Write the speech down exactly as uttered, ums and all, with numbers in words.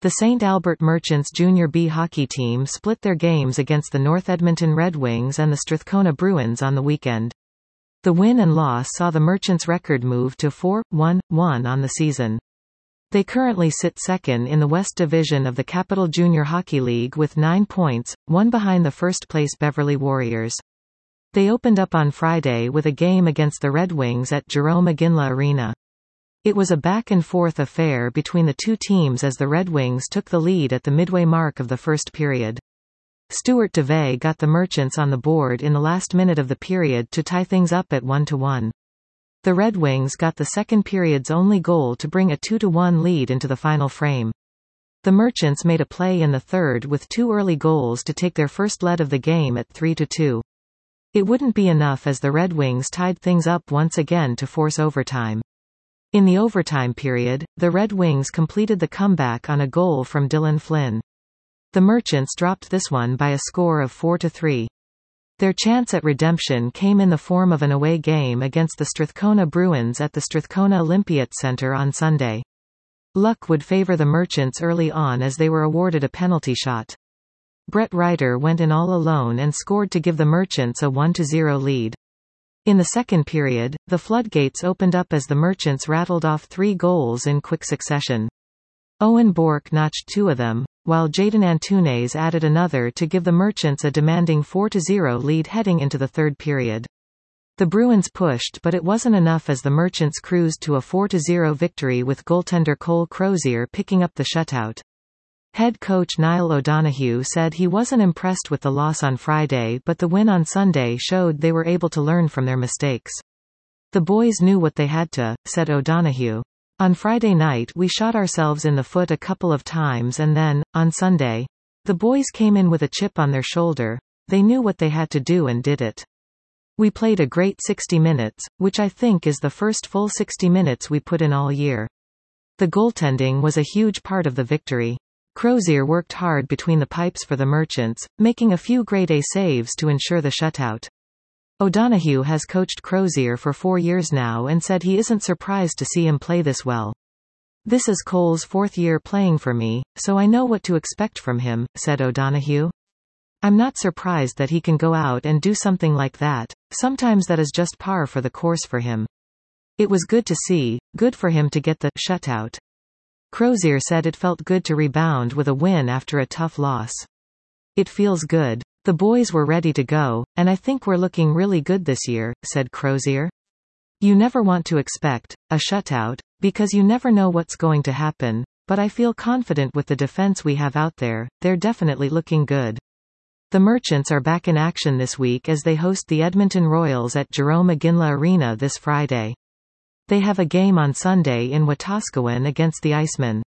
The Saint Albert Merchants Junior B hockey team split their games against the North Edmonton Red Wings and the Strathcona Bruins on the weekend. The win and loss saw the Merchants' record move to four one one on the season. They currently sit second in the West Division of the Capital Junior Hockey League with nine points, one behind the first-place Beverly Warriors. They opened up on Friday with a game against the Red Wings at Jerome Iginla Arena. It was a back-and-forth affair between the two teams as the Red Wings took the lead at the midway mark of the first period. Stuart DeVay got the Merchants on the board in the last minute of the period to tie things up at one to one. The Red Wings got the second period's only goal to bring a two to one lead into the final frame. The Merchants made a play in the third with two early goals to take their first lead of the game at three to two. It wouldn't be enough as the Red Wings tied things up once again to force overtime. In the overtime period, the Red Wings completed the comeback on a goal from Dylan Flynn. The Merchants dropped this one by a score of four to three. Their chance at redemption came in the form of an away game against the Strathcona Bruins at the Strathcona Olympiat Centre on Sunday. Luck would favour the Merchants early on as they were awarded a penalty shot. Brett Ryder went in all alone and scored to give the Merchants a one to zero lead. In the second period, the floodgates opened up as the Merchants rattled off three goals in quick succession. Owen Bork notched two of them, while Jayden Antunes added another to give the Merchants a demanding four to zero lead heading into the third period. The Bruins pushed but it wasn't enough as the Merchants cruised to a four to zero victory with goaltender Cole Crozier picking up the shutout. Head coach Niall O'Donoghue said he wasn't impressed with the loss on Friday but the win on Sunday showed they were able to learn from their mistakes. The boys knew what they had to, said O'Donoghue. On Friday night we shot ourselves in the foot a couple of times and then, on Sunday, the boys came in with a chip on their shoulder. They knew what they had to do and did it. We played a great sixty minutes, which I think is the first full sixty minutes we put in all year. The goaltending was a huge part of the victory. Crozier worked hard between the pipes for the Merchants, making a few grade A saves to ensure the shutout. O'Donoghue has coached Crozier for four years now and said he isn't surprised to see him play this well. This is Cole's fourth year playing for me, so I know what to expect from him, said O'Donoghue. I'm not surprised that he can go out and do something like that. Sometimes that is just par for the course for him. It was good to see, good for him to get the shutout. Crozier said it felt good to rebound with a win after a tough loss. It feels good. The boys were ready to go, and I think we're looking really good this year, said Crozier. You never want to expect a shutout, because you never know what's going to happen, but I feel confident with the defense we have out there. They're definitely looking good. The Merchants are back in action this week as they host the Edmonton Royals at Jerome Iginla Arena this Friday. They have a game on Sunday in Wetaskiwin against the Icemen.